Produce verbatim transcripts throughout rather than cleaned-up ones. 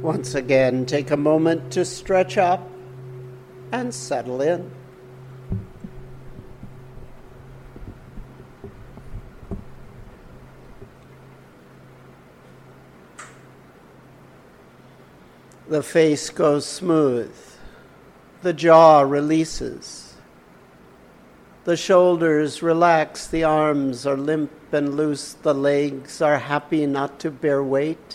Once again, take a moment to stretch up and settle in. The face goes smooth. The jaw releases. The shoulders relax. The arms are limp and loose. The legs are happy not to bear weight.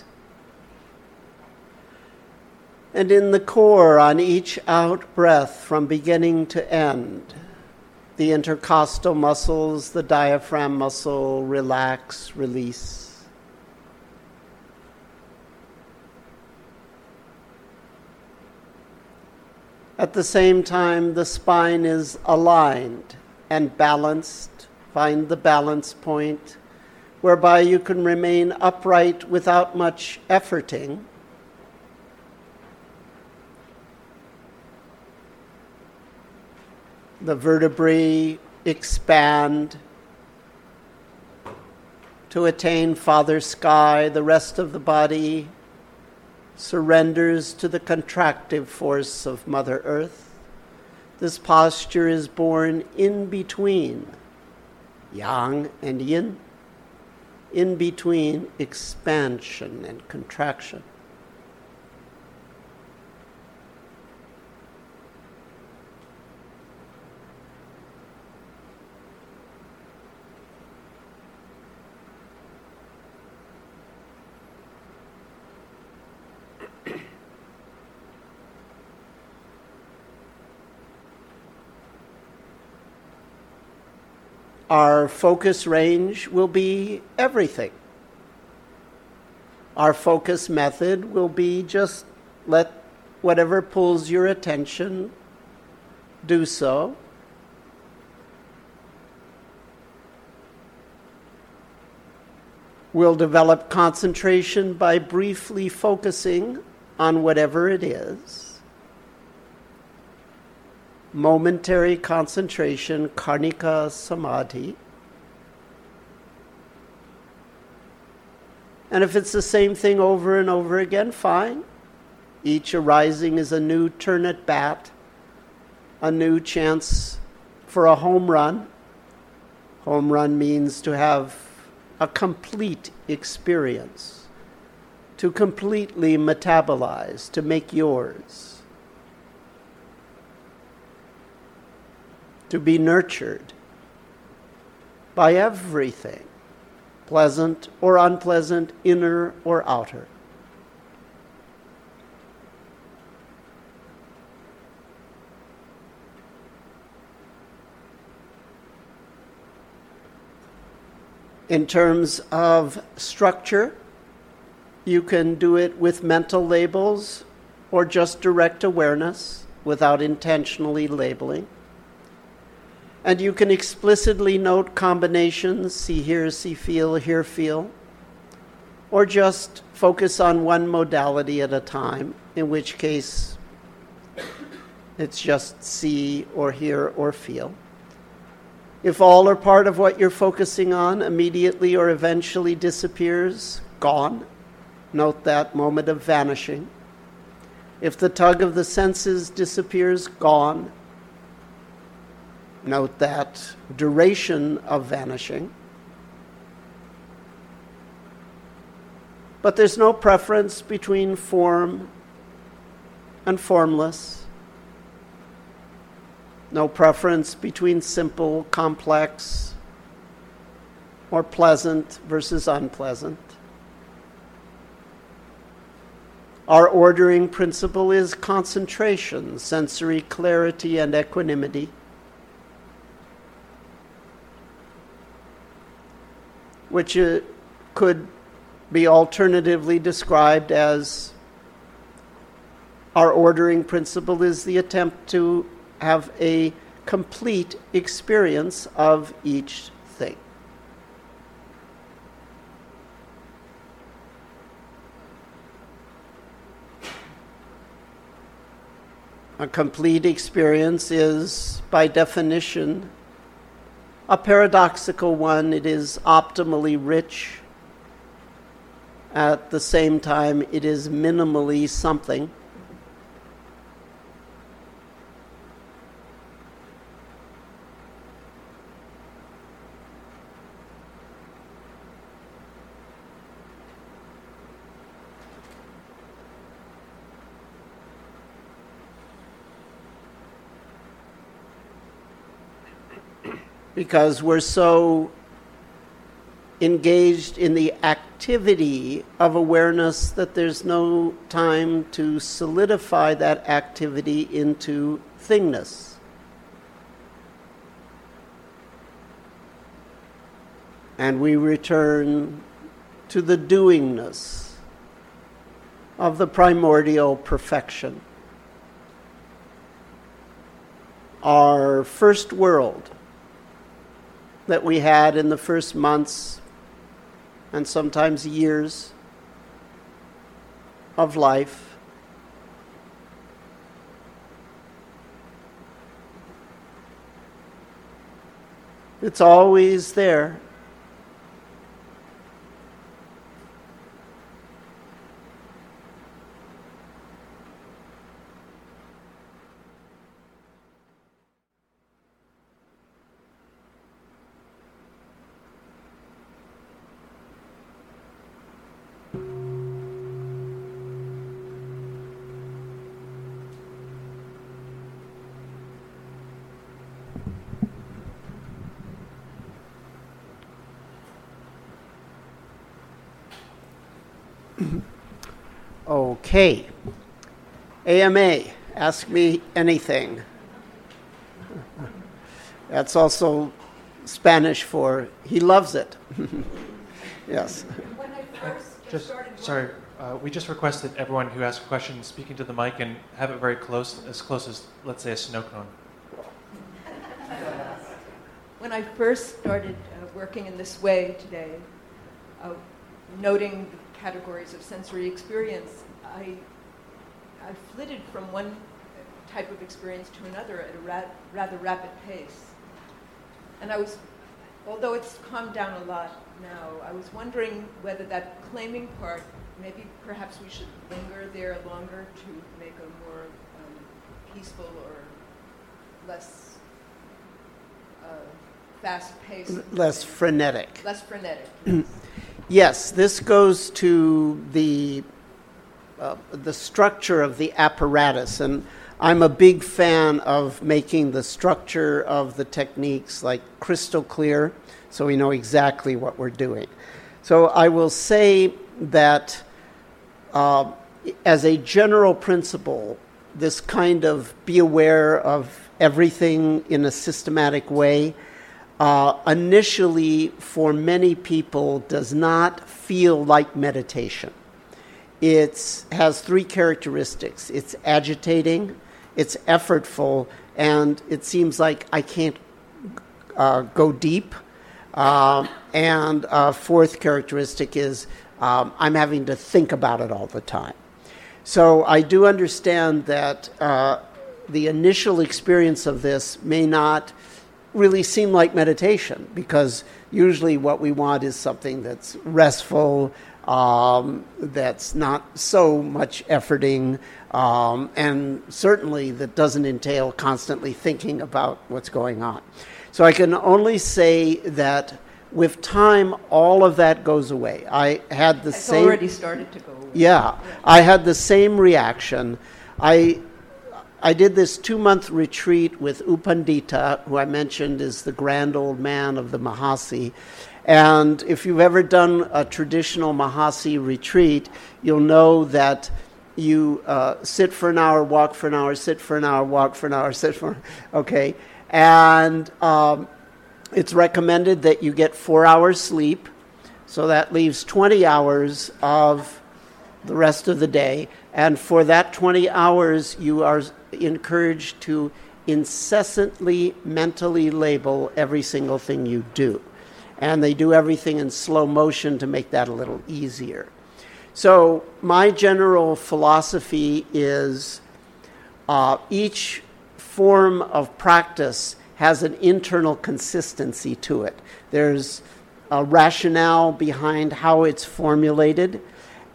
And in the core, on each out breath from beginning to end, the intercostal muscles, the diaphragm muscle, relax, release. At the same time, the spine is aligned and balanced. Find the balance point whereby you can remain upright without much efforting. The vertebrae expand to attain Father Sky. The rest of the body surrenders to the contractive force of Mother Earth. This posture is born in between Yang and Yin, in between expansion and contraction. Our focus range will be everything. Our focus method will be just let whatever pulls your attention do so. We'll develop concentration by briefly focusing on whatever it is. Momentary concentration, Karnika Samadhi. And if it's the same thing over and over again, fine. Each arising is a new turn at bat, a new chance for a home run. Home run means to have a complete experience, to completely metabolize, to make yours. To be nurtured by everything, pleasant or unpleasant, inner or outer. In terms of structure, you can do it with mental labels or just direct awareness without intentionally labeling. And you can explicitly note combinations, see, hear, see, feel, hear, feel, or just focus on one modality at a time, in which case it's just see or hear or feel. If all or part of what you're focusing on immediately or eventually disappears, gone, note that moment of vanishing. If the tug of the senses disappears, gone. Note that duration of vanishing. But there's no preference between form and formless. No preference between simple, complex, or pleasant versus unpleasant. Our ordering principle is concentration, sensory clarity, and equanimity. Which uh, could be alternatively described as our ordering principle is the attempt to have a complete experience of each thing. A complete experience is, by definition, a paradoxical one. It is optimally rich at the same time it is minimally something. Because we're so engaged in the activity of awareness that there's no time to solidify that activity into thingness. And we return to the doingness of the primordial perfection. Our first world that we had in the first months and sometimes years of life. It's always there. Okay. A M A, ask me anything. That's also Spanish for he loves it. Yes. When I first just started sorry, uh, we just requested everyone who asks questions speaking to the mic and have it very close, as close as, let's say, a snow cone. When I first started uh, working in this way today, uh, noting the categories of sensory experience, I, I flitted from one type of experience to another at a ra- rather rapid pace. And I was, although it's calmed down a lot now, I was wondering whether that claiming part, maybe perhaps we should linger there longer to make a more um, peaceful or less uh, fast-paced. Less frenetic. Less frenetic. Yes, this goes to the uh, the structure of the apparatus, and I'm a big fan of making the structure of the techniques like crystal clear, so we know exactly what we're doing. So I will say that uh, as a general principle, this kind of be aware of everything in a systematic way, Uh, initially, for many people, does not feel like meditation. It has three characteristics. It's agitating, it's effortful, and it seems like I can't uh, go deep. Uh, and a fourth characteristic is um, I'm having to think about it all the time. So I do understand that uh, the initial experience of this may not really seem like meditation, because usually what we want is something that's restful, um, that's not so much efforting, um, and certainly that doesn't entail constantly thinking about what's going on. So I can only say that with time, all of that goes away. I had the it's same... It's already started to go away. Yeah, yeah, I had the same reaction. I... I did this two-month retreat with U Pandita, who I mentioned is the grand old man of the Mahasi. And if you've ever done a traditional Mahasi retreat, you'll know that you uh, sit for an hour, walk for an hour, sit for an hour, walk for an hour, sit for... Okay. And um, it's recommended that you get four hours sleep. So that leaves twenty hours of the rest of the day. And for that twenty hours, you are encouraged to incessantly mentally label every single thing you do. And they do everything in slow motion to make that a little easier. So my general philosophy is uh, each form of practice has an internal consistency to it. There's a rationale behind how it's formulated.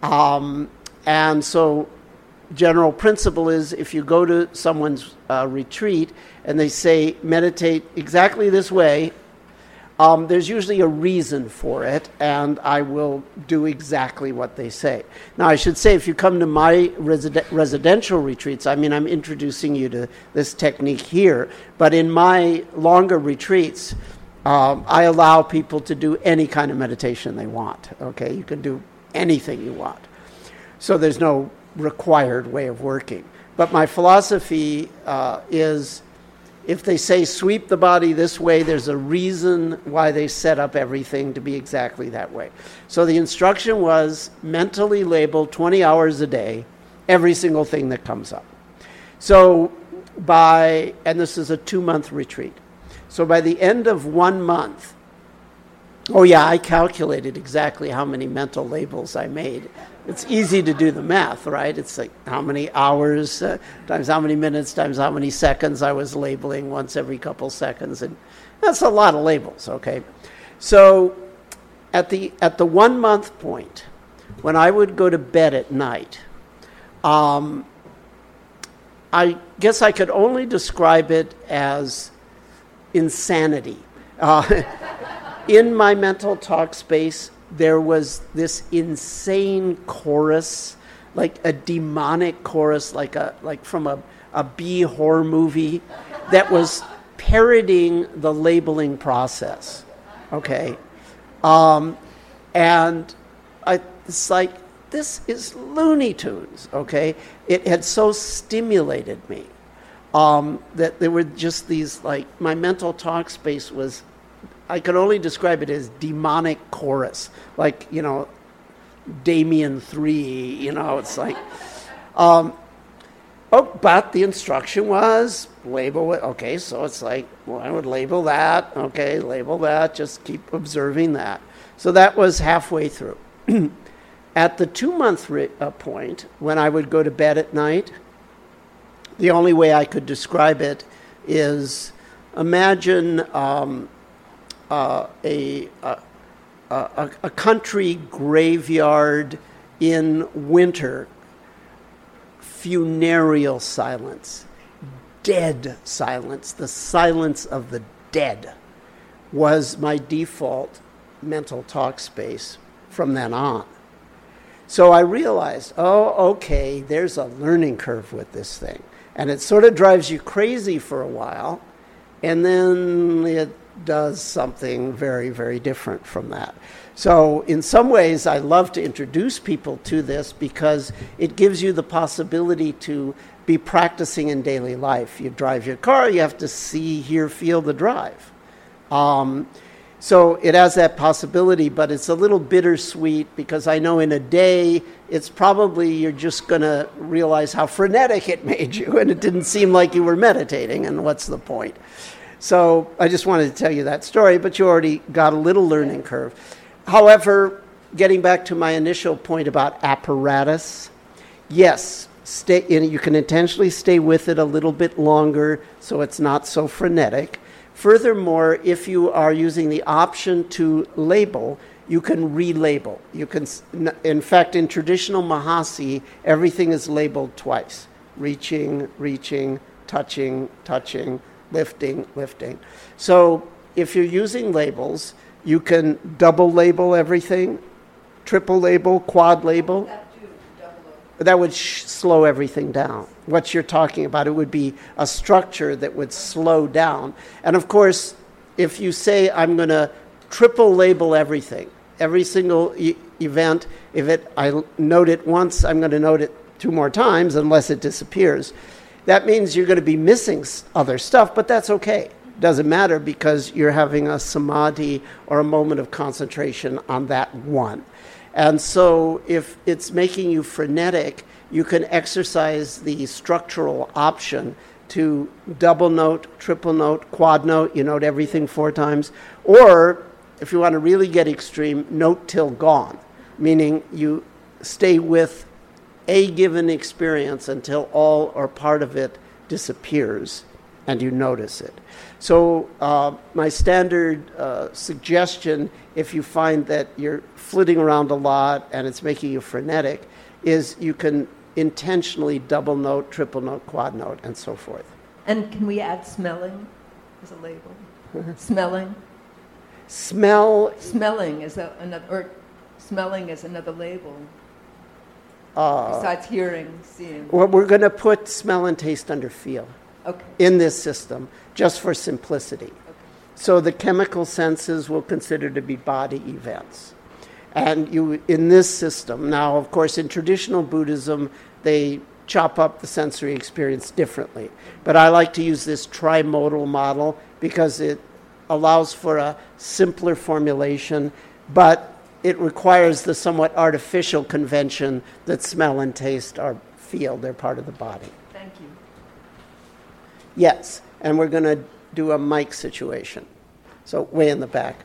Um, and so general principle is if you go to someone's uh, retreat and they say, meditate exactly this way, um, there's usually a reason for it, and I will do exactly what they say. Now, I should say, if you come to my residen- residential retreats, I mean, I'm introducing you to this technique here, but in my longer retreats, um, I allow people to do any kind of meditation they want, okay? You can do anything you want. So there's no required way of working. But my philosophy uh, is if they say sweep the body this way, there's a reason why they set up everything to be exactly that way. So the instruction was mentally label twenty hours a day every single thing that comes up. So by, and this is a two-month retreat. So by the end of one month, oh yeah, I calculated exactly how many mental labels I made. It's easy to do the math, right? It's like how many hours uh, times how many minutes times how many seconds I was labeling once every couple seconds. And that's a lot of labels, okay? So at the at the one month point, when I would go to bed at night, um, I guess I could only describe it as insanity. Uh, in my mental talk space, there was this insane chorus, like a demonic chorus, like a like from a, a B horror movie, that was parodying the labeling process. Okay, um, and I, it's like, this is Looney Tunes. Okay, it had so stimulated me um, that there were just these, like, my mental talk space was, I could only describe it as demonic chorus, like, you know, Damien three, you know, it's like, um, oh, but the instruction was label it. Okay, so it's like, well, I would label that, okay, label that, just keep observing that. So that was halfway through. At the two-month re- uh, point, when I would go to bed at night, the only way I could describe it is, imagine um, Uh, a, a, a, a country graveyard in winter, funereal silence, dead silence, the silence of the dead was my default mental talk space from then on. So I realized, oh, okay, there's a learning curve with this thing. And it sort of drives you crazy for a while, and then it does something very, very different from that. So in some ways, I love to introduce people to this because it gives you the possibility to be practicing in daily life. You drive your car, you have to see, hear, feel the drive. Um, so it has that possibility, but it's a little bittersweet because I know in a day, it's probably you're just going to realize how frenetic it made you, and it didn't seem like you were meditating, and what's the point? So I just wanted to tell you that story, but you already got a little learning curve. However, getting back to my initial point about apparatus, yes, stay in, you can intentionally stay with it a little bit longer so it's not so frenetic. Furthermore, if you are using the option to label, you can relabel. You can, in fact, in traditional Mahasi, everything is labeled twice. Reaching, reaching, touching, touching, lifting, lifting. So if you're using labels, you can double label everything, triple label, quad label. That would sh- slow everything down. What you're talking about, it would be a structure that would slow down. And of course, if you say, I'm going to triple label everything, every single e- event, if it I note it once, I'm going to note it two more times unless it disappears. That means you're going to be missing other stuff, but that's okay. Doesn't matter because you're having a samadhi or a moment of concentration on that one. And so if it's making you frenetic, you can exercise the structural option to double note, triple note, quad note, you note everything four times. Or if you want to really get extreme, note till gone, meaning you stay with a given experience until all or part of it disappears. and you notice it. So uh, my standard uh, suggestion, if you find that you're flitting around a lot and it's making you frenetic, is you can intentionally double note, triple note, quad note, and so forth. And can we add smelling as a label? Smelling? Smell. Smelling is a, another, or smelling is another label. Uh, Besides hearing, seeing. Well, we're going to put smell and taste under feel Okay. in this system, just for simplicity. Okay. So the chemical senses we'll consider to be body events. And you, in this system, now, of course, in traditional Buddhism, they chop up the sensory experience differently. But I like to use this trimodal model because it allows for a simpler formulation, but it requires the somewhat artificial convention that smell and taste are feel, they're part of the body. Thank you. Yes, and we're going to do a mic situation. So way in the back.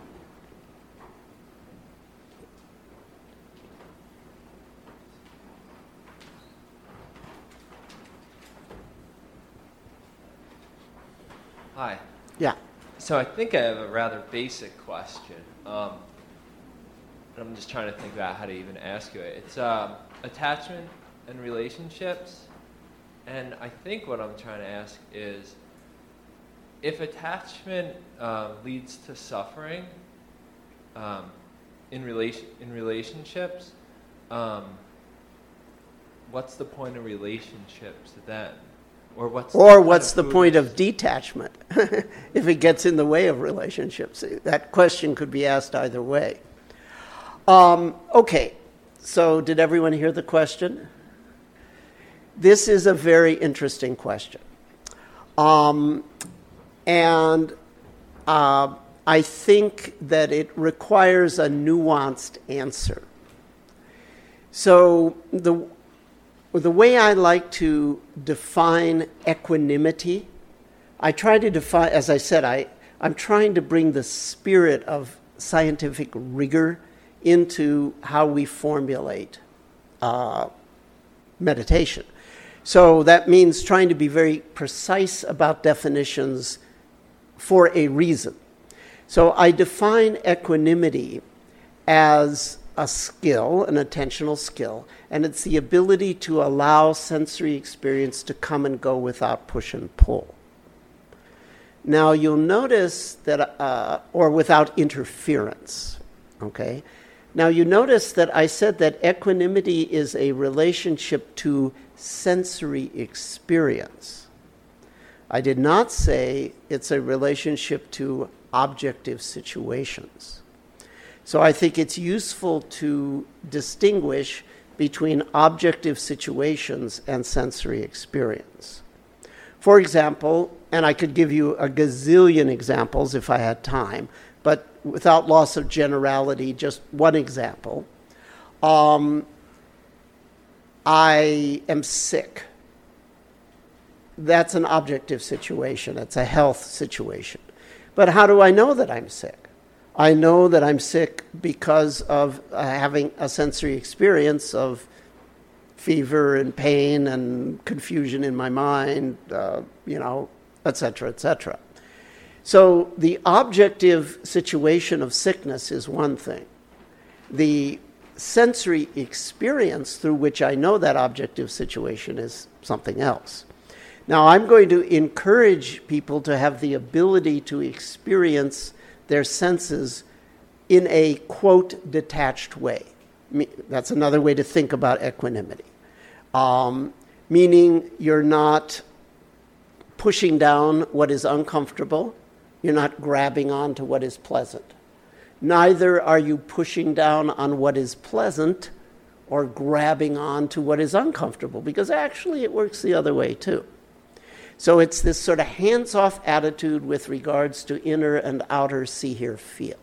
Hi. Yeah. So I think I have a rather basic question. Um, and I'm just trying to think about how to even ask you it. It's um, attachment and relationships. And I think what I'm trying to ask is, if attachment um, leads to suffering um, in relation in relationships, um, what's the point of relationships then? Or what's Or the what's the point point of of detachment if it gets in the way of relationships? That question could be asked either way. Um, okay, so did everyone hear the question? This is a very interesting question. Um, and uh, I think that it requires a nuanced answer. So the The way I like to define equanimity, I try to define, as I said, I, I'm trying to bring the spirit of scientific rigor into how we formulate uh, meditation. So that means trying to be very precise about definitions for a reason. So I define equanimity as a skill, an attentional skill, and it's the ability to allow sensory experience to come and go without push and pull. Now you'll notice that, uh, or without interference, okay? Now you notice that I said that equanimity is a relationship to sensory experience. I did not say it's a relationship to objective situations. So I think it's useful to distinguish between objective situations and sensory experience. For example, and I could give you a gazillion examples if I had time, but without loss of generality, just one example. Um, I am sick. That's an objective situation. It's a health situation. But how do I know that I'm sick? I know that I'm sick because of uh, having a sensory experience of fever and pain and confusion in my mind, uh, you know, et cetera, et cetera. So the objective situation of sickness is one thing. The sensory experience through which I know that objective situation is something else. Now, I'm going to encourage people to have the ability to experience their senses in a, quote, detached way. That's another way to think about equanimity. Um, meaning you're not pushing down what is uncomfortable. You're not grabbing on to what is pleasant. Neither are you pushing down on what is pleasant or grabbing on to what is uncomfortable, because actually it works the other way too. So it's this sort of hands-off attitude with regards to inner and outer see, hear, feel.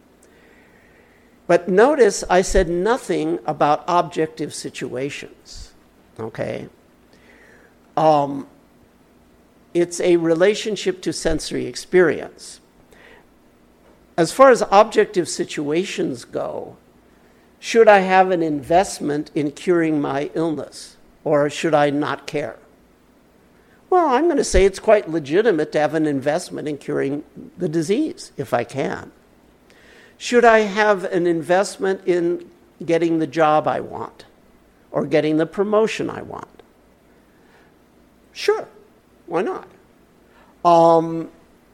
But notice I said nothing about objective situations, okay? Um, it's a relationship to sensory experience. As far as objective situations go, should I have an investment in curing my illness, or should I not care? Well, I'm going to say it's quite legitimate to have an investment in curing the disease, if I can. Should I have an investment in getting the job I want or getting the promotion I want? Sure, why not? Um,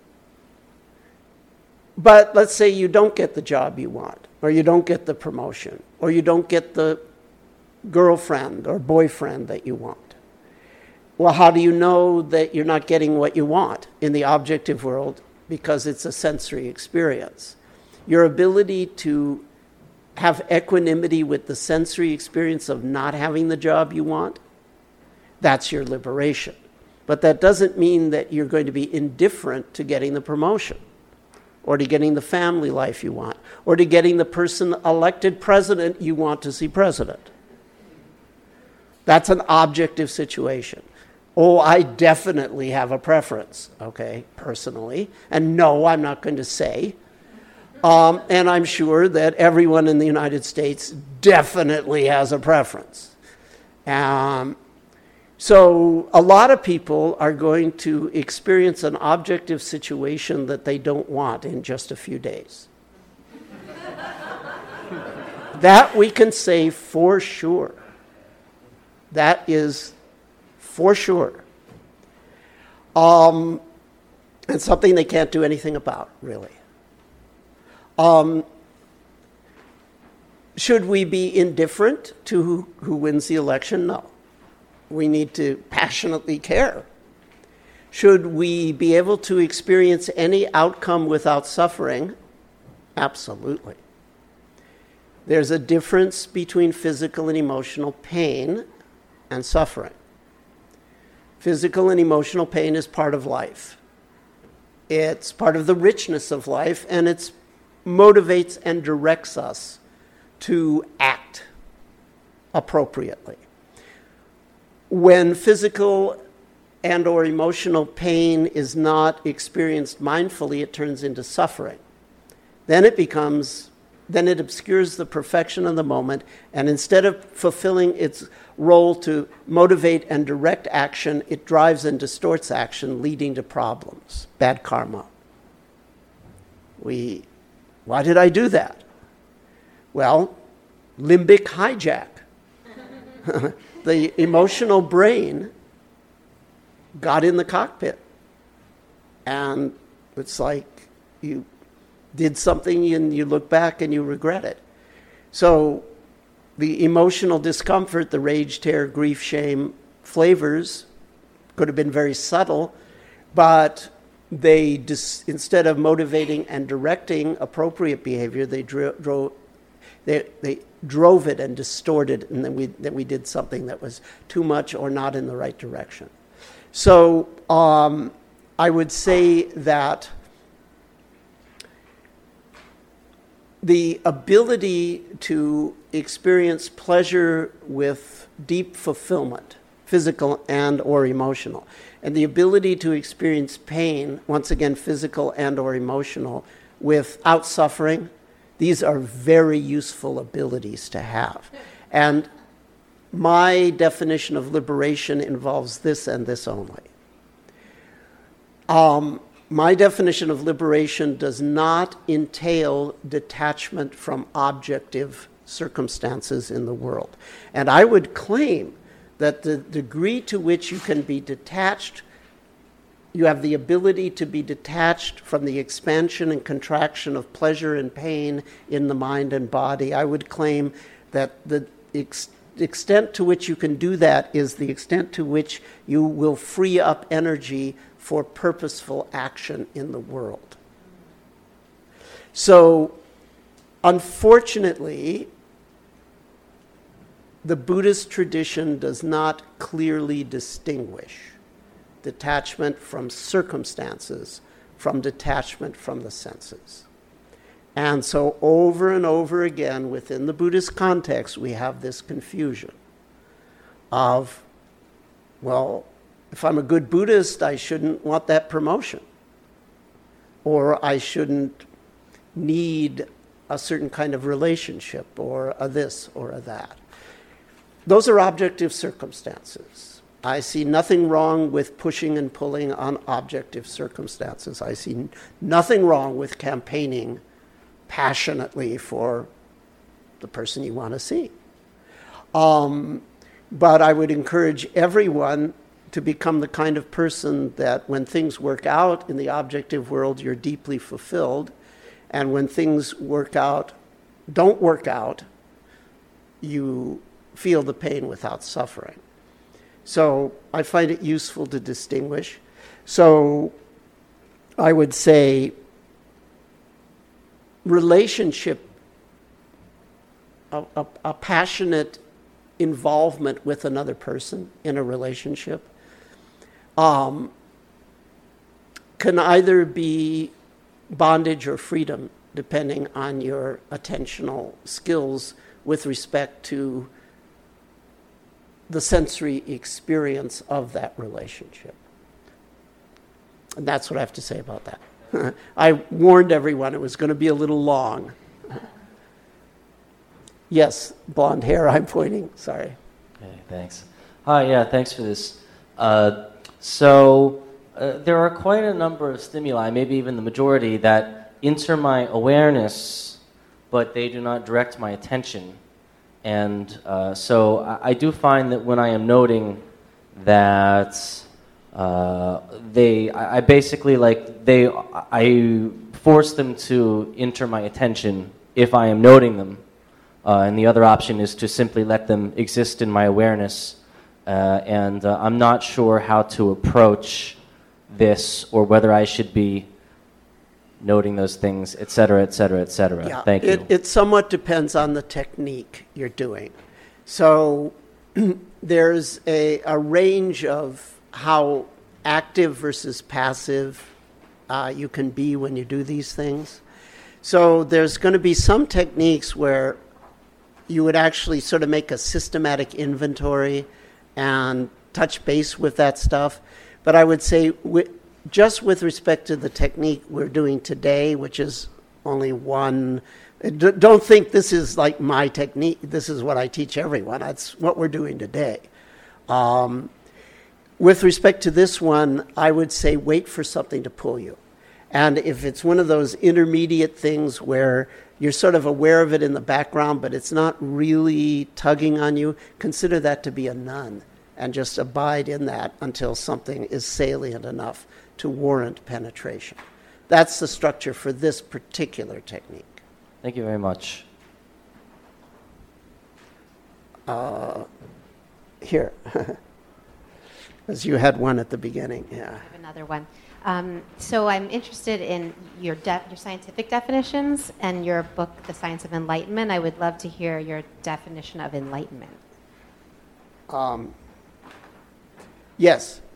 but let's say you don't get the job you want, or you don't get the promotion, or you don't get the girlfriend or boyfriend that you want. Well, how do you know that you're not getting what you want in the objective world? Because it's a sensory experience. Your ability to have equanimity with the sensory experience of not having the job you want, that's your liberation. But that doesn't mean that you're going to be indifferent to getting the promotion, or to getting the family life you want, or to getting the person elected president you want to see president. That's an objective situation. Oh, I definitely have a preference, okay, personally. And no, I'm not going to say. Um, and I'm sure that everyone in the United States definitely has a preference. Um, so a lot of people are going to experience an objective situation that they don't want in just a few days. That we can say for sure. That is for sure. Um, and something they can't do anything about, really. Um, should we be indifferent to who, who wins the election? No. We need to passionately care. Should we be able to experience any outcome without suffering? Absolutely. There's a difference between physical and emotional pain and suffering. Physical and emotional pain is part of life. It's part of the richness of life, and it motivates and directs us to act appropriately. When physical and or emotional pain is not experienced mindfully, it turns into suffering. Then it becomes, then it obscures the perfection of the moment, and instead of fulfilling its role to motivate and direct action, it drives and distorts action, leading to problems, bad karma. We, why did I do that? Well, limbic hijack. The emotional brain got in the cockpit. And it's like you did something and you look back and you regret it. So the emotional discomfort, the rage, terror, grief, shame flavors could have been very subtle, but they dis- instead of motivating and directing appropriate behavior, they dro- drove they, they drove it and distorted it, and then we then we did something that was too much or not in the right direction. So um, I would say that the ability to experience pleasure with deep fulfillment, physical and or emotional, and the ability to experience pain, once again physical and or emotional, without suffering, these are very useful abilities to have. And my definition of liberation involves this and this only. Um, My definition of liberation does not entail detachment from objective circumstances in the world. And I would claim that the degree to which you can be detached, you have the ability to be detached from the expansion and contraction of pleasure and pain in the mind and body. I would claim that the ex- extent to which you can do that is the extent to which you will free up energy for purposeful action in the world. So, unfortunately, the Buddhist tradition does not clearly distinguish detachment from circumstances from detachment from the senses. And so over and over again within the Buddhist context, we have this confusion of, well, if I'm a good Buddhist, I shouldn't want that promotion. Or I shouldn't need a certain kind of relationship, or a this or a that. Those are objective circumstances. I see nothing wrong with pushing and pulling on objective circumstances. I see n- nothing wrong with campaigning passionately for the person you want to see. Um, but I would encourage everyone to become the kind of person that when things work out in the objective world, you're deeply fulfilled. And when things work out, don't work out, you feel the pain without suffering. So I find it useful to distinguish. So I would say relationship, a, a, a passionate involvement with another person in a relationship um, can either be bondage or freedom, depending on your attentional skills with respect to the sensory experience of that relationship. And that's what I have to say about that. I warned everyone it was going to be a little long. Yes, blonde hair, I'm pointing, sorry. Okay, thanks. Hi, yeah, thanks for this. Uh, so uh, there are quite a number of stimuli, maybe even the majority, that enter my awareness, but they do not direct my attention. And uh, so I, I do find that when I am noting that uh, they, I, I basically like, they, I force them to enter my attention if I am noting them. Uh, and the other option is to simply let them exist in my awareness. Uh, and uh, I'm not sure how to approach this or whether I should be noting those things, et cetera, et cetera, et cetera. Yeah, Thank it, you. It somewhat depends on the technique you're doing. So there's a, a range of how active versus passive uh, you can be when you do these things. So there's going to be some techniques where you would actually sort of make a systematic inventory and touch base with that stuff. But I would say wi- just with respect to the technique we're doing today, which is only one, d- don't think this is like my technique. This is what I teach everyone. That's what we're doing today. Um, with respect to this one, I would say wait for something to pull you. And if it's one of those intermediate things where you're sort of aware of it in the background, but it's not really tugging on you, consider that to be a none and just abide in that until something is salient enough to warrant penetration. That's the structure for this particular technique. Thank you very much. Uh, here, as you had one at the beginning, yeah. I have another one. Um, so I'm interested in your de- your scientific definitions and your book, The Science of Enlightenment. I would love to hear your definition of enlightenment. Um, yes.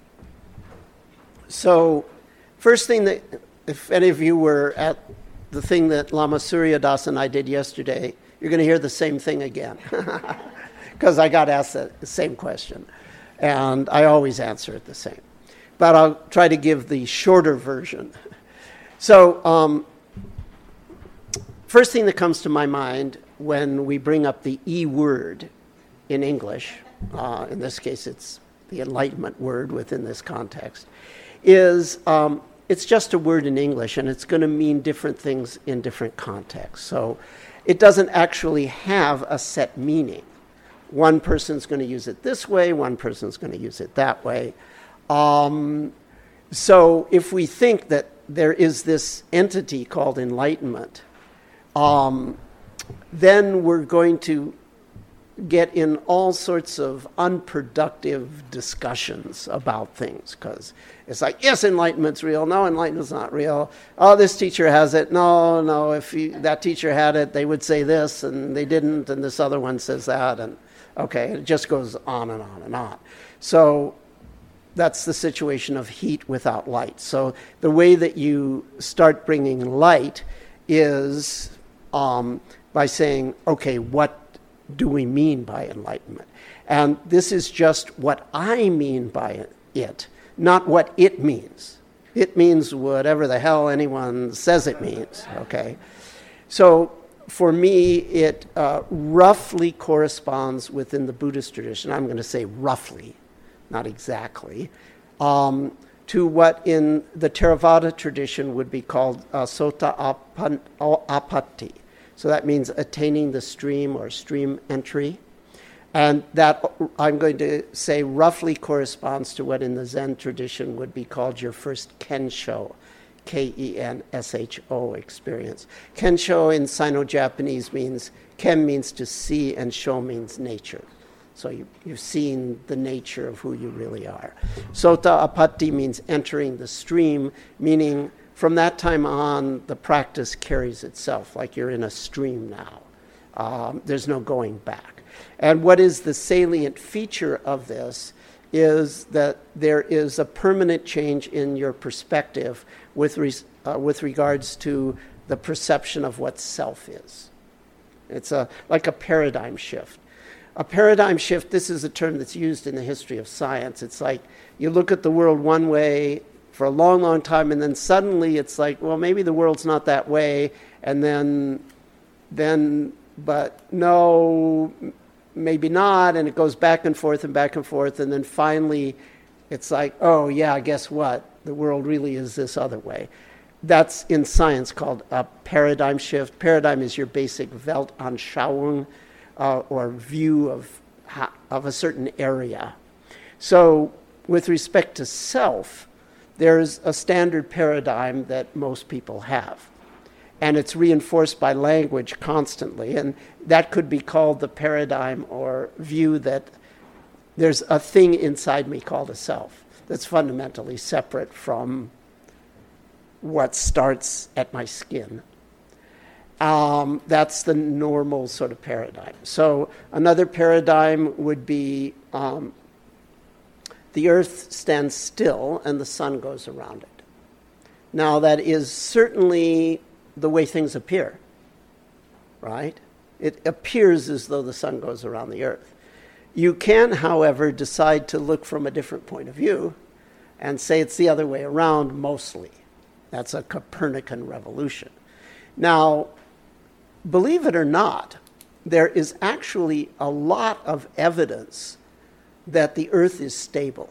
So, first thing that, if any of you were at the thing that Lama Surya Das and I did yesterday, you're going to hear the same thing again. Because I got asked the same question. And I always answer it the same. But I'll try to give the shorter version. So, um, first thing that comes to my mind when we bring up the E word in English, uh, in this case it's the Enlightenment word within this context, is um, it's just a word in English and it's going to mean different things in different contexts. So it doesn't actually have a set meaning. One person's going to use it this way, one person's going to use it that way. Um, so if we think that there is this entity called enlightenment, um, then we're going to get in all sorts of unproductive discussions about things, because it's like, yes, enlightenment's real. No, enlightenment's not real. Oh, this teacher has it. No, no, if he, that teacher had it, they would say this, and they didn't, and this other one says that, and okay, it just goes on and on and on. So that's the situation of heat without light. So the way that you start bringing light is um, by saying, okay, what do we mean by enlightenment? And this is just what I mean by it, not what it means. It means whatever the hell anyone says it means, okay? So for me, it uh, roughly corresponds within the Buddhist tradition. I'm going to say roughly, not exactly, um, to what in the Theravada tradition would be called uh, sota apan- apatti. So that means attaining the stream or stream entry. And that, I'm going to say, roughly corresponds to what in the Zen tradition would be called your first Kensho, K E N S H O experience. Kensho in Sino-Japanese means, Ken means to see and Sho means nature. So you, you've seen the nature of who you really are. Sota apatti means entering the stream, meaning from that time on, the practice carries itself, like you're in a stream now. Um, there's no going back. And what is the salient feature of this is that there is a permanent change in your perspective with, res- uh, with regards to the perception of what self is. It's a, like a paradigm shift. A paradigm shift, this is a term that's used in the history of science. It's like you look at the world one way for a long, long time, and then suddenly it's like, well, maybe the world's not that way, and then, then, but no, maybe not, and it goes back and forth and back and forth, and then finally it's like, oh yeah, guess what? The world really is this other way. That's in science called a paradigm shift. Paradigm is your basic Weltanschauung, uh, or view of, of a certain area. So with respect to self, there's a standard paradigm that most people have. And it's reinforced by language constantly. And that could be called the paradigm or view that there's a thing inside me called a self that's fundamentally separate from what starts at my skin. Um, that's the normal sort of paradigm. So another paradigm would be um, the earth stands still and the sun goes around it. Now that is certainly the way things appear, right? It appears as though the sun goes around the earth. You can, however, decide to look from a different point of view and say it's the other way around mostly. That's a Copernican revolution. Now, believe it or not, there is actually a lot of evidence that the earth is stable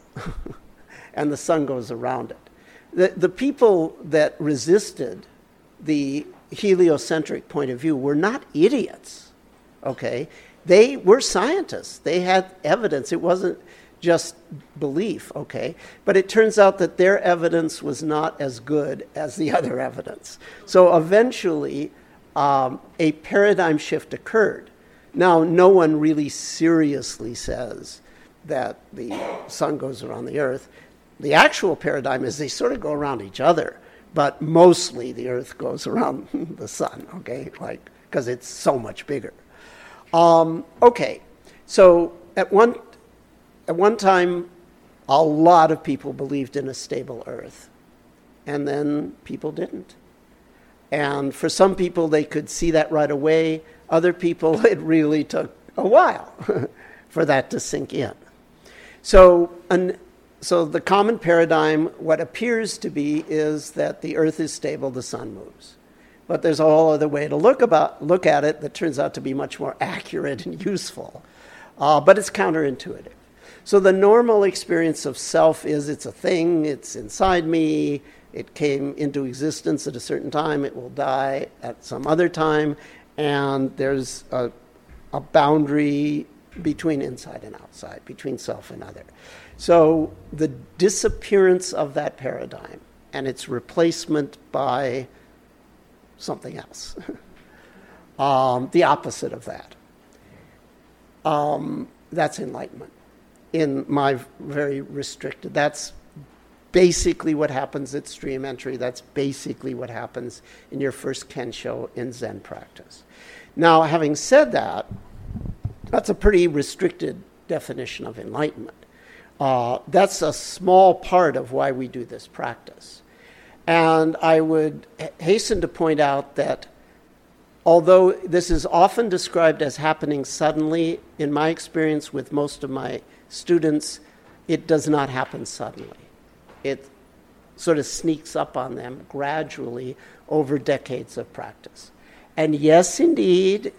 and the sun goes around it. The, the people that resisted the heliocentric point of view were not idiots, okay? They were scientists. They had evidence. It wasn't just belief, okay? But it turns out that their evidence was not as good as the other evidence. So eventually, um, a paradigm shift occurred. Now, no one really seriously says that the sun goes around the earth. The actual paradigm is they sort of go around each other, but mostly the earth goes around the sun, okay? Like, because it's so much bigger. Um, okay, so at one at one time, a lot of people believed in a stable earth, and then people didn't. And for some people, they could see that right away. Other people, it really took a while for that to sink in. So, an, so the common paradigm, what appears to be, is that the earth is stable, the sun moves. But there's a whole other way to look about look at it that turns out to be much more accurate and useful. Uh, but it's counterintuitive. So the normal experience of self is it's a thing, it's inside me, it came into existence at a certain time, it will die at some other time, and there's a, a boundary between inside and outside, between self and other. So the disappearance of that paradigm and its replacement by something else, um, the opposite of that, um, that's enlightenment. In my very restricted, that's basically what happens at stream entry. That's basically what happens in your first Kensho in Zen practice. Now, having said that, that's a pretty restricted definition of enlightenment. Uh, that's a small part of why we do this practice. And I would hasten to point out that although this is often described as happening suddenly, in my experience with most of my students, it does not happen suddenly. It sort of sneaks up on them gradually over decades of practice. And yes, indeed,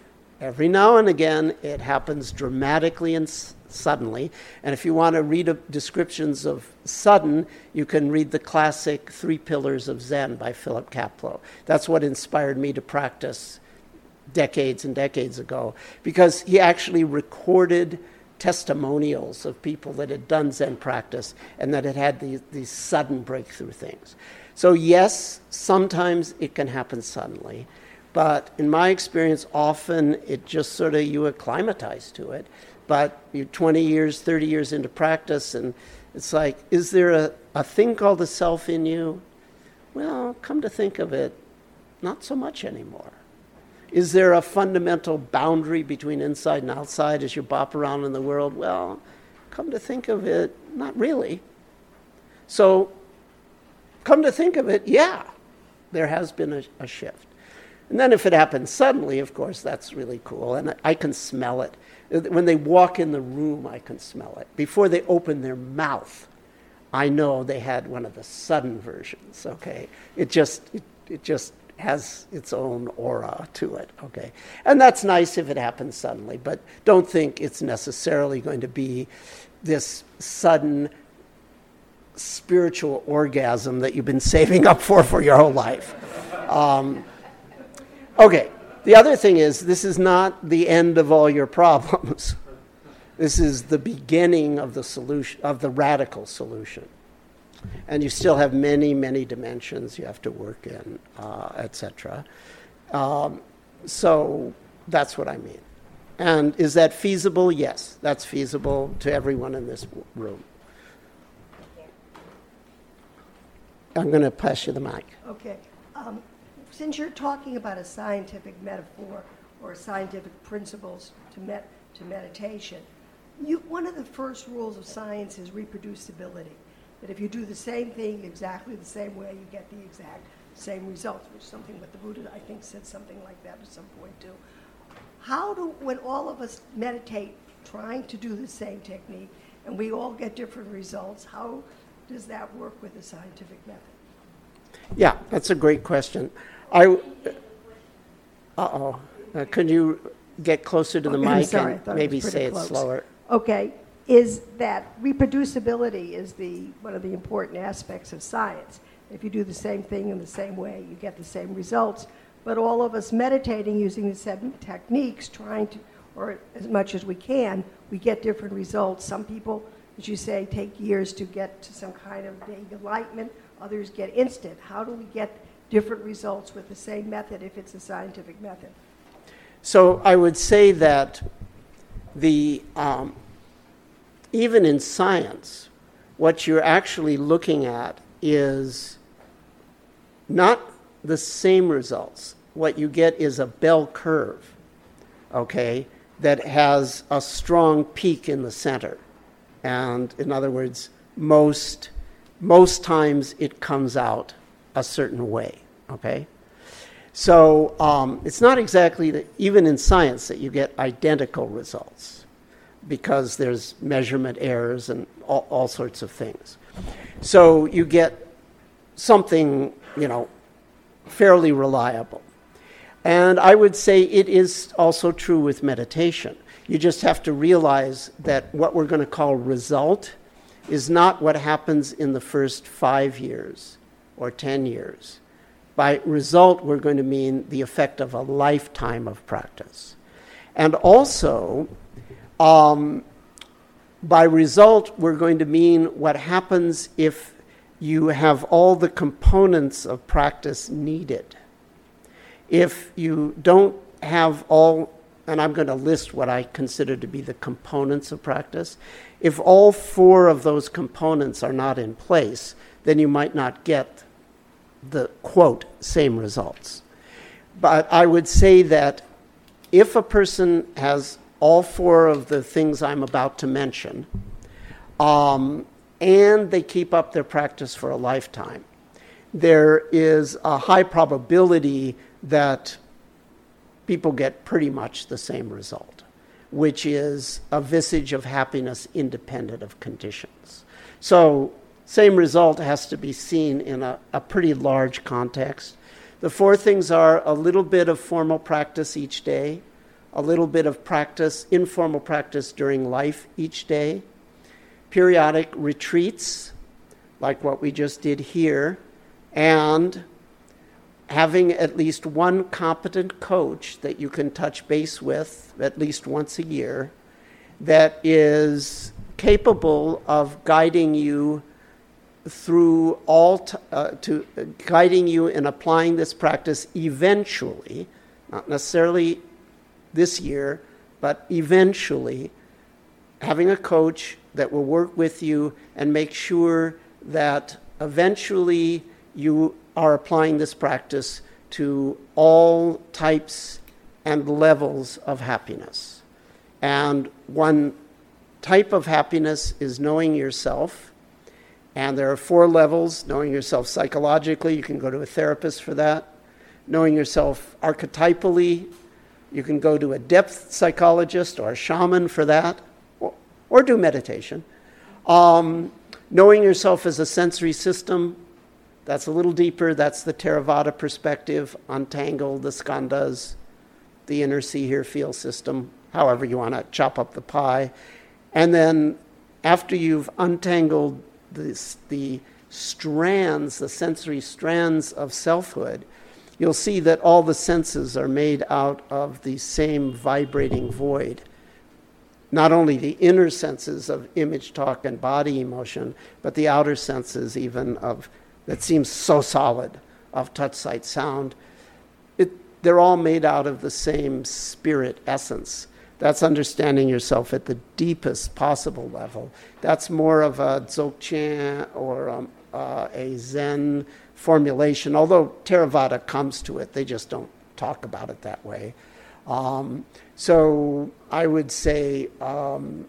Every now and again, it happens dramatically and s- suddenly. And if you want to read a, descriptions of sudden, you can read the classic Three Pillars of Zen by Philip Kapleau. That's what inspired me to practice decades and decades ago, because he actually recorded testimonials of people that had done Zen practice and that had had these, these sudden breakthrough things. So yes, sometimes it can happen suddenly, but in my experience, often it just sort of, you acclimatize to it. But you're twenty years, thirty years into practice, and it's like, is there a, a thing called the self in you? Well, come to think of it, not so much anymore. Is there a fundamental boundary between inside and outside as you bop around in the world? Well, come to think of it, not really. So, come to think of it, yeah, there has been a, a shift. And then if it happens suddenly, of course, that's really cool. And I, I can smell it. When they walk in the room, I can smell it. Before they open their mouth, I know they had one of the sudden versions, okay? It just, it, it just has its own aura to it, okay? And that's nice if it happens suddenly, but don't think it's necessarily going to be this sudden spiritual orgasm that you've been saving up for for your whole life. Um, okay, the other thing is, this is not the end of all your problems. This is the beginning of the solution, of the radical solution. And you still have many, many dimensions you have to work in, uh, et cetera. Um, so that's what I mean. And is that feasible? Yes, that's feasible to everyone in this room. I'm going to pass you the mic. Okay. Um, since you're talking about a scientific metaphor or scientific principles to met, to meditation, you, one of the first rules of science is reproducibility. That if you do the same thing exactly the same way, you get the exact same results, which is something that the Buddha, I think, said something like that at some point too. How do, when all of us meditate trying to do the same technique and we all get different results, how does that work with the scientific method? Yeah, that's a great question. I, uh-oh, uh, could you get closer to the Okay, I'm mic sorry, I and thought it maybe was pretty say close. it slower? Okay, is that reproducibility is the one of the important aspects of science. If you do the same thing in the same way, you get the same results. But all of us meditating using the same techniques, trying to, or as much as we can, we get different results. Some people, as you say, take years to get to some kind of vague enlightenment. Others get instant. How do we get different results with the same method if it's a scientific method? So I would say that the um, even in science, what you're actually looking at is not the same results. What you get is a bell curve, okay, that has a strong peak in the center. And in other words, most most times it comes out a certain way, okay? So um, it's not exactly, that, even in science, that you get identical results, because there's measurement errors and all, all sorts of things. So you get something, you know, fairly reliable. And I would say it is also true with meditation. You just have to realize that what we're going to call result is not what happens in the first five years or ten years. By result, we're going to mean the effect of a lifetime of practice. And also, um, by result, we're going to mean what happens if you have all the components of practice needed. If you don't have all, and I'm going to list what I consider to be the components of practice, if all four of those components are not in place, then you might not get the, quote, same results. But I would say that if a person has all four of the things I'm about to mention, um, and they keep up their practice for a lifetime, there is a high probability that people get pretty much the same result, which is a visage of happiness independent of conditions. So same result has to be seen in a, a pretty large context. The four things are a little bit of formal practice each day, a little bit of practice, informal practice during life each day, periodic retreats, like what we just did here, and having at least one competent coach that you can touch base with at least once a year that is capable of guiding you through all t- uh, to uh, guiding you in applying this practice eventually, not necessarily this year, but eventually, having a coach that will work with you and make sure that eventually you are applying this practice to all types and levels of happiness. And one type of happiness is knowing yourself. And there are four levels: knowing yourself psychologically, you can go to a therapist for that. Knowing yourself archetypally, you can go to a depth psychologist or a shaman for that, or, or do meditation. Um, knowing yourself as a sensory system, that's a little deeper. That's the Theravada perspective, untangle the skandhas, the inner see-hear feel system, however you want to chop up the pie. And then after you've untangled this, the strands, the sensory strands of selfhood, you'll see that all the senses are made out of the same vibrating void. Not only the inner senses of image, talk, and body emotion, but the outer senses even of, that seems so solid, of touch, sight, sound. It, they're all made out of the same spirit essence. That's understanding yourself at the deepest possible level. That's more of a Dzogchen or um, uh, a Zen formulation, although Theravada comes to it. They just don't talk about it that way. Um, so I would say um,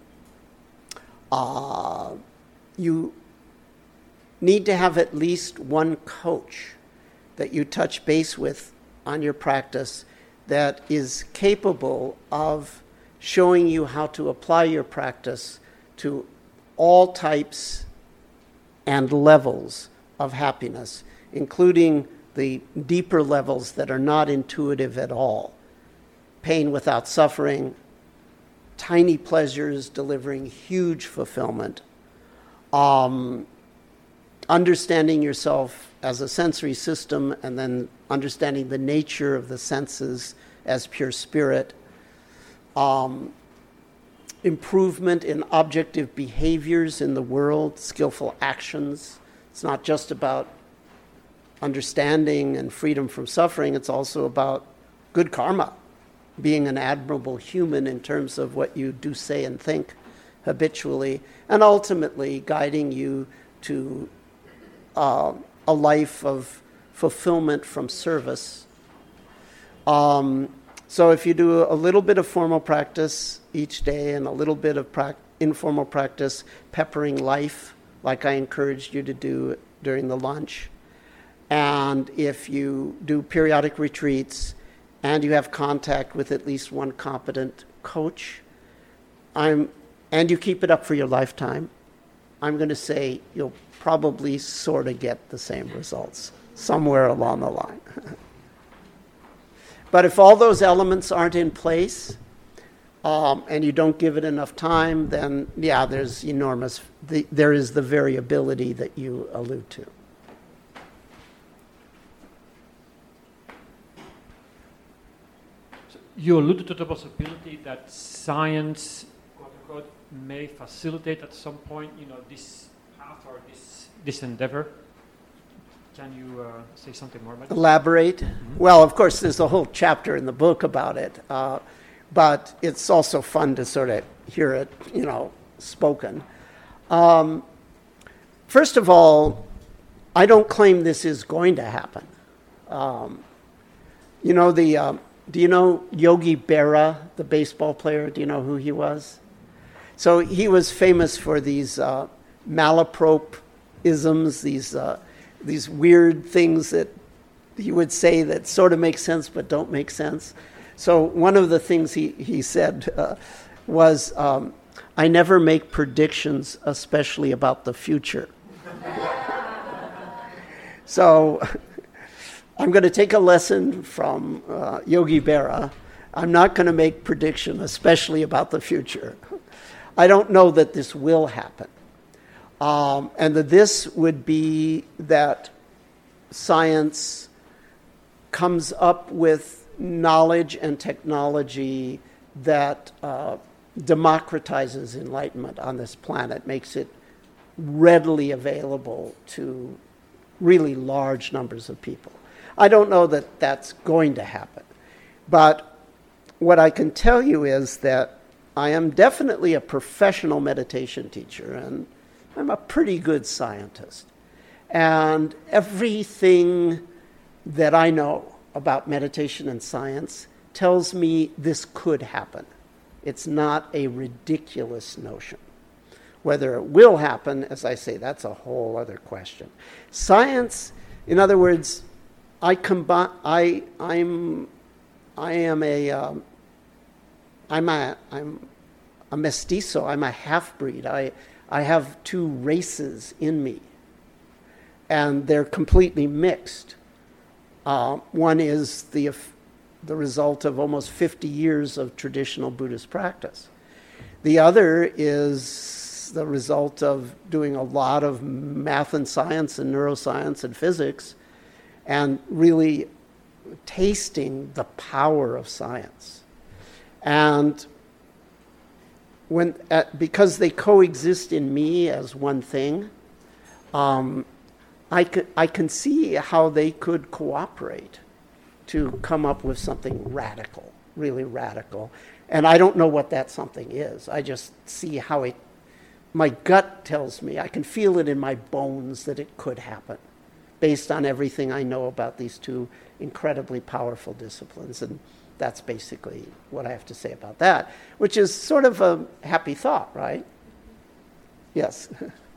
uh, you need to have at least one coach that you touch base with on your practice that is capable of showing you how to apply your practice to all types and levels of happiness, including the deeper levels that are not intuitive at all. Pain without suffering, tiny pleasures delivering huge fulfillment, um, understanding yourself as a sensory system and then understanding the nature of the senses as pure spirit, um, improvement in objective behaviors in the world, skillful actions. It's not just about understanding and freedom from suffering, it's also about good karma, being an admirable human in terms of what you do, say, and think habitually, and ultimately guiding you to uh, a life of fulfillment from service. Um, so if you do a little bit of formal practice each day and a little bit of pra- informal practice, peppering life, like I encouraged you to do during the lunch, and if you do periodic retreats and you have contact with at least one competent coach, I'm, and you keep it up for your lifetime, I'm going to say you'll probably sort of get the same results somewhere along the line. But if all those elements aren't in place, um, and you don't give it enough time, then yeah, there's enormous, the, there is the variability that you allude to. You alluded to the possibility that science, quote unquote, may facilitate at some point, you know, this path or this this endeavor. Can you uh, say something more about it? Elaborate? Mm-hmm. Well, of course, there's a whole chapter in the book about it, uh, but it's also fun to sort of hear it, you know, spoken. Um, first of all, I don't claim this is going to happen. Um, you know, the um, do you know Yogi Berra, the baseball player? Do you know who he was? So he was famous for these uh, malapropisms, these uh, these weird things that he would say that sort of make sense but don't make sense. So one of the things he, he said uh, was, um, I never make predictions, especially about the future. So I'm going to take a lesson from uh, Yogi Berra. I'm not going to make prediction, especially about the future. I don't know that this will happen. Um, and the this would be that science comes up with knowledge and technology that uh, democratizes enlightenment on this planet, makes it readily available to really large numbers of people. I don't know that that's going to happen. But what I can tell you is that I am definitely a professional meditation teacher, and I'm a pretty good scientist. And everything that I know about meditation and science tells me this could happen. It's not a ridiculous notion. Whether it will happen, as I say, that's a whole other question. Science, in other words, I combine. I I'm I am a um, I'm a I'm a mestizo. I'm a half-breed. I I have two races in me, and they're completely mixed. Uh, one is the the result of almost fifty years of traditional Buddhist practice. The other is the result of doing a lot of math and science and neuroscience and physics, and really tasting the power of science. And when, uh, because they coexist in me as one thing, um, I can, I can see how they could cooperate to come up with something radical, really radical. And I don't know what that something is. I just see how it, my gut tells me, I can feel it in my bones that it could happen, based on everything I know about these two incredibly powerful disciplines. And that's basically what I have to say about that, which is sort of a happy thought, right? Yes.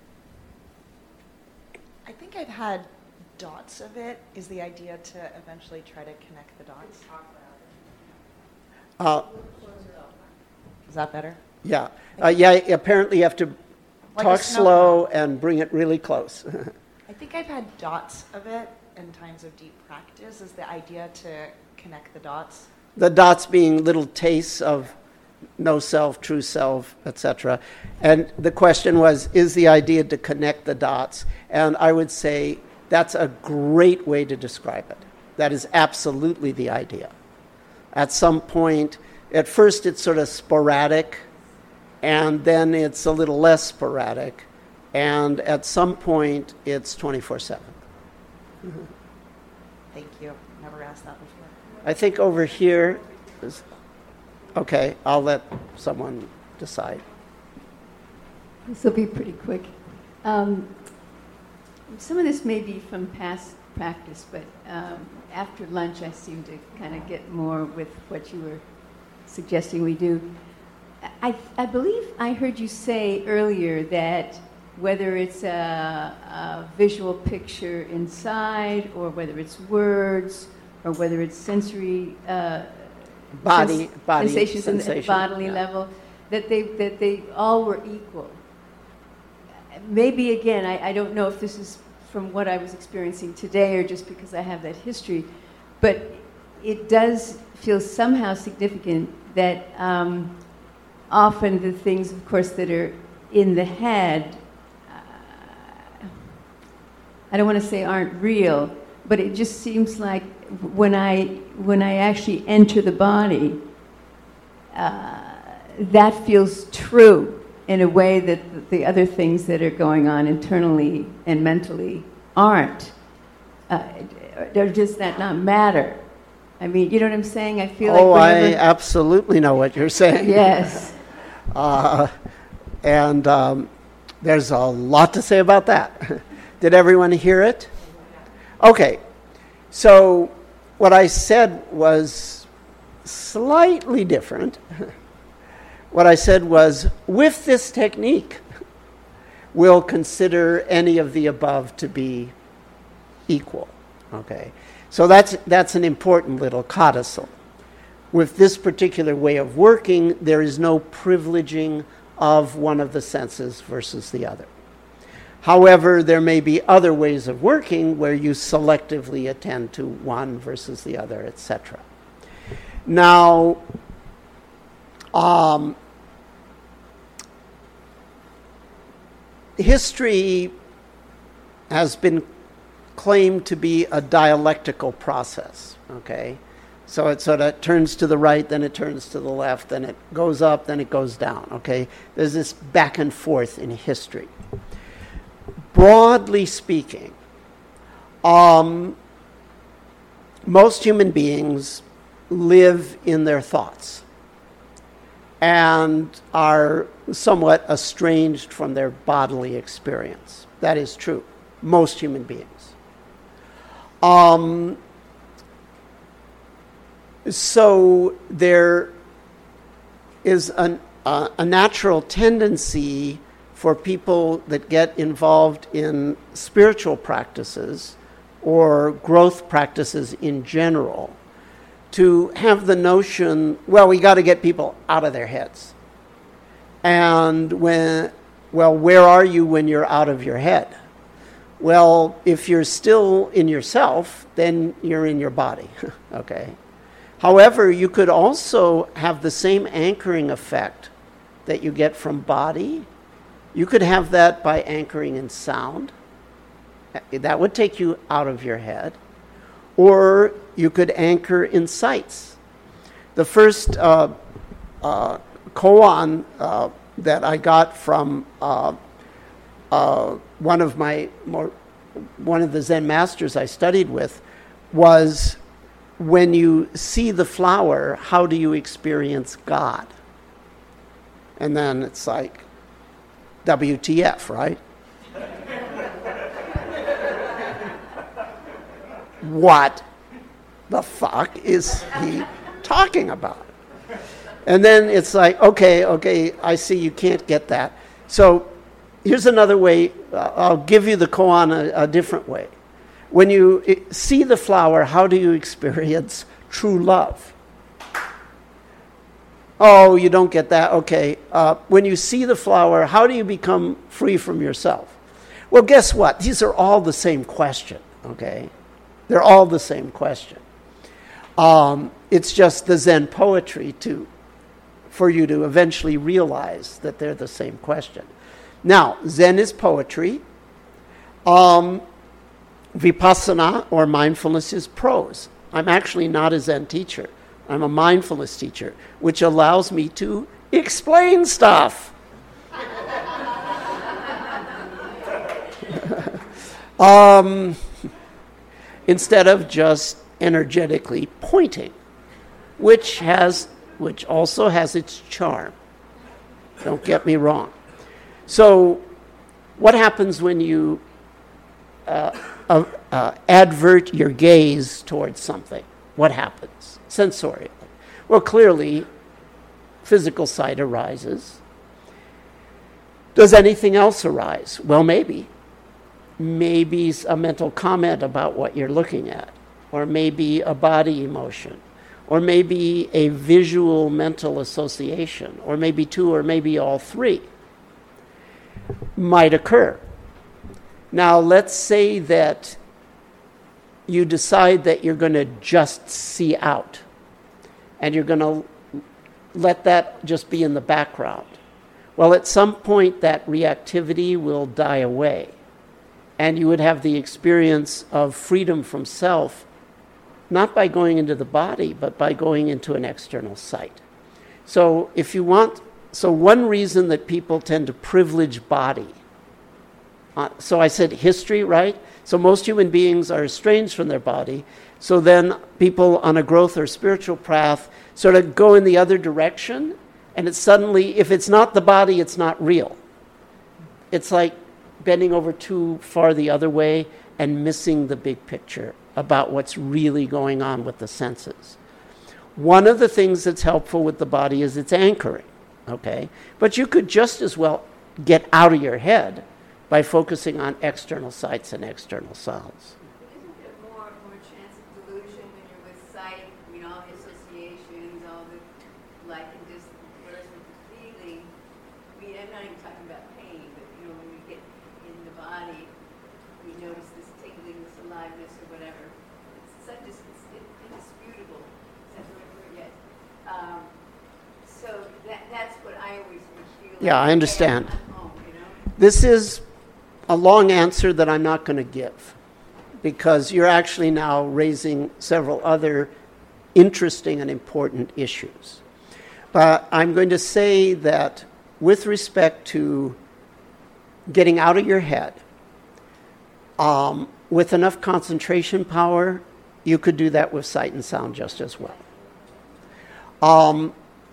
I think I've had dots of it. Is the idea to eventually try to connect the dots? Uh, Is that better? yeah. Uh, yeah, apparently you have to Like talk a snow slow and bring it really close. I think I've had dots of it in times of deep practice. Is the idea to connect the dots? The dots being little tastes of no self, true self, et cetera. And the question was, is the idea to connect the dots? And I would say that's a great way to describe it. That is absolutely the idea. At some point, at first it's sort of sporadic, and then it's a little less sporadic, and at some point it's twenty-four seven. Mm-hmm. Thank you. Never asked that before. I think over here is, okay, I'll let someone decide. This will be pretty quick. Um, some of this may be from past practice, but um, after lunch I seem to kind of get more with what you were suggesting we do. I, I believe I heard you say earlier that whether it's a, a visual picture inside, or whether it's words, or whether it's sensory uh, Body, sens- body sensations in- at the sensation, bodily yeah. level, that they that they all were equal. Maybe again, I, I don't know if this is from what I was experiencing today or just because I have that history, but it does feel somehow significant that um, often the things, of course, that are in the head, uh, I don't want to say aren't real, but it just seems like when I when I actually enter the body, uh, that feels true in a way that the other things that are going on internally and mentally aren't. Uh, or does that not matter? I mean, you know what I'm saying? I feel oh, like I whenever... absolutely know what you're saying. Yes. Uh, and um, there's a lot to say about that. Did everyone hear it? Okay. So what I said was slightly different. What I said was, with this technique, we'll consider any of the above to be equal. Okay. So that's that's an important little codicil. With this particular way of working, there is no privileging of one of the senses versus the other. However, there may be other ways of working where you selectively attend to one versus the other, et cetera. Now, um, history has been claimed to be a dialectical process, okay? So it sort of turns to the right, then it turns to the left, then it goes up, then it goes down, okay? There's this back and forth in history. Broadly speaking, um, most human beings live in their thoughts and are somewhat estranged from their bodily experience. That is true. Most human beings. Um, so there is an, uh, a natural tendency for people that get involved in spiritual practices or growth practices in general to have the notion, well, we got to get people out of their heads. And when, well, where are you when you're out of your head? Well, if you're still in yourself, then you're in your body, okay? However, you could also have the same anchoring effect that you get from body. You could have that by anchoring in sound. That would take you out of your head. Or you could anchor in sights. The first uh, uh, koan uh, that I got from uh, uh, one of my more, one of the Zen masters I studied with was, when you see the flower, how do you experience God? And then it's like, W T F, right? What the fuck is he talking about? And then it's like, okay, okay, I see you can't get that. So here's another way. Uh, I'll give you the koan a, a different way. When you I- see the flower, how do you experience true love? Oh, you don't get that? Okay. Uh, when you see the flower, how do you become free from yourself? Well, guess what? These are all the same question, okay? They're all the same question. Um, it's just the Zen poetry to, for you to eventually realize that they're the same question. Now, Zen is poetry. Um, Vipassana, or mindfulness, is prose. I'm actually not a Zen teacher. I'm a mindfulness teacher, which allows me to explain stuff. um, instead of just energetically pointing, which has, which also has its charm. Don't get me wrong. So, what happens when you uh, uh, uh, advert your gaze towards something? What happens sensorially? Well, clearly, physical sight arises. Does anything else arise? Well, maybe. Maybe a mental comment about what you're looking at, or maybe a body emotion, or maybe a visual mental association, or maybe two, or maybe all three might occur. Now, let's say that you decide that you're going to just see out, and you're going to let that just be in the background. Well, at some point, that reactivity will die away, and you would have the experience of freedom from self, not by going into the body, but by going into an external sight. So if you want, so one reason that people tend to privilege body, uh, so I said history, right? So most human beings are estranged from their body. So then people on a growth or spiritual path sort of go in the other direction, and it's suddenly, if it's not the body, it's not real. It's like bending over too far the other way and missing the big picture about what's really going on with the senses. One of the things that's helpful with the body is its anchoring, okay? But you could just as well get out of your head by focusing on external sights and external sounds. Isn't there more, more chance of delusion when you're with sight? I mean, all the associations, all the like and just whereas with the feeling, I mean, I'm not even talking about pain, but you know, when we get in the body, we notice this tingling, this aliveness or whatever. It's such a, it's indisputable. Except for, yeah, Yeah, I understand. This is a long answer that I'm not going to give, because you're actually now raising several other interesting and important issues. But I'm going to say that with respect to getting out of your head, um, with enough concentration power, you could do that with sight and sound just as well. Um,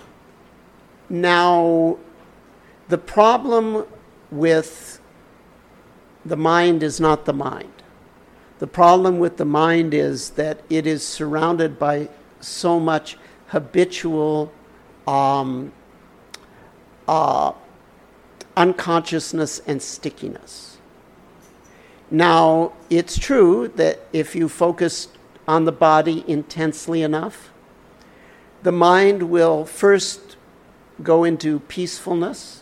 now, the problem with the mind is not the mind. The problem with the mind is that it is surrounded by so much habitual um, uh, unconsciousness and stickiness. Now, it's true that if you focus on the body intensely enough, the mind will first go into peacefulness,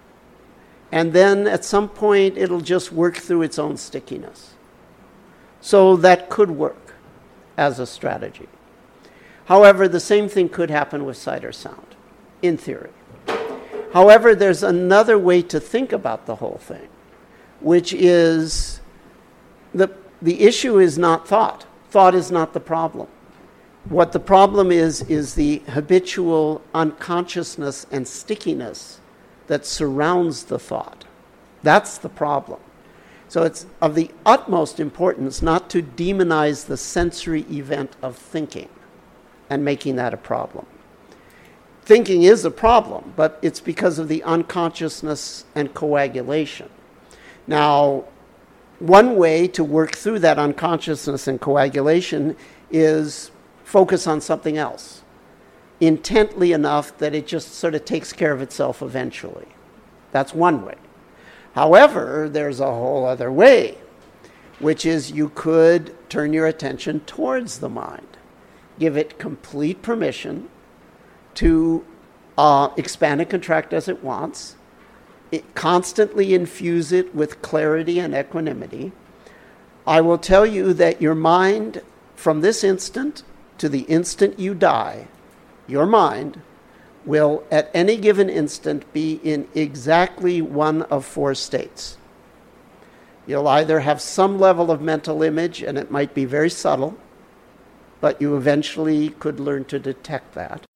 and then at some point it'll just work through its own stickiness. So that could work as a strategy. However, the same thing could happen with sight or sound, in theory. However, there's another way to think about the whole thing, which is the, the issue is not thought. Thought is not the problem. What the problem is, is the habitual unconsciousness and stickiness that surrounds the thought. That's the problem. So it's of the utmost importance not to demonize the sensory event of thinking and making that a problem. Thinking is a problem, but it's because of the unconsciousness and coagulation. Now, one way to work through that unconsciousness and coagulation is focus on something else intently enough that it just sort of takes care of itself eventually. That's one way. However, there's a whole other way, which is you could turn your attention towards the mind. Give it complete permission to uh, expand and contract as it wants. It constantly infuse it with clarity and equanimity. I will tell you that your mind, from this instant to the instant you die, your mind will at any given instant be in exactly one of four states. You'll either have some level of mental image, and it might be very subtle, but you eventually could learn to detect that.